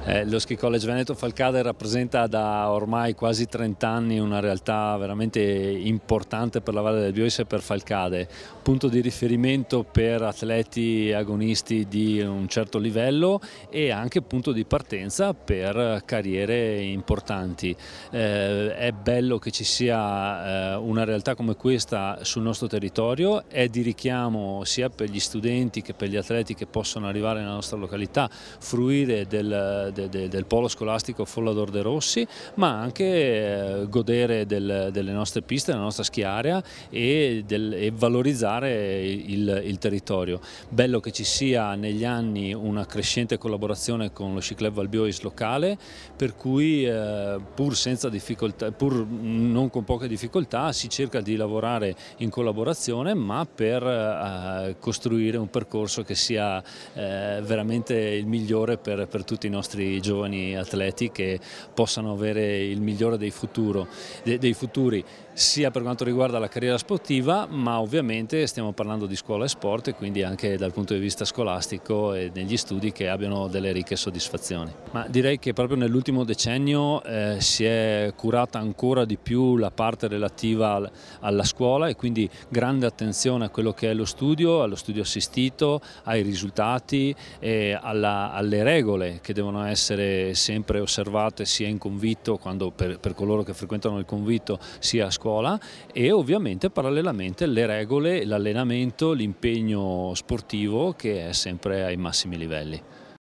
Lo Ski College Veneto Falcade rappresenta da ormai quasi 30 anni una realtà veramente importante per la Valle del Biois e per Falcade, punto di riferimento per atleti agonisti di un certo livello e anche punto di partenza per carriere importanti. È bello che ci sia una realtà come questa sul nostro territorio, è di richiamo sia per gli studenti che per gli atleti che possono arrivare nella nostra località, fruire del polo scolastico Follador de Rossi, ma anche godere delle nostre piste, della nostra schiarea e valorizzare il territorio. Bello che ci sia negli anni una crescente collaborazione con lo Sci Club Val Biois locale, per cui pur senza difficoltà, pur non con poche difficoltà, si cerca di lavorare in collaborazione, ma per costruire un percorso che sia veramente il migliore per tutti i nostri giovani atleti, che possano avere il migliore dei futuri, sia per quanto riguarda la carriera sportiva, ma ovviamente stiamo parlando di scuola e sport, e quindi anche dal punto di vista scolastico e negli studi che abbiano delle ricche soddisfazioni. Ma direi che proprio nell'ultimo decennio si è curata ancora di più la parte relativa alla scuola, e quindi grande attenzione a quello che è lo studio, allo studio assistito, ai risultati e alle regole che devono essere sempre osservate sia in convitto, quando per coloro che frequentano il convitto, sia a scuola, e ovviamente parallelamente le regole, l'allenamento, l'impegno sportivo che è sempre ai massimi livelli.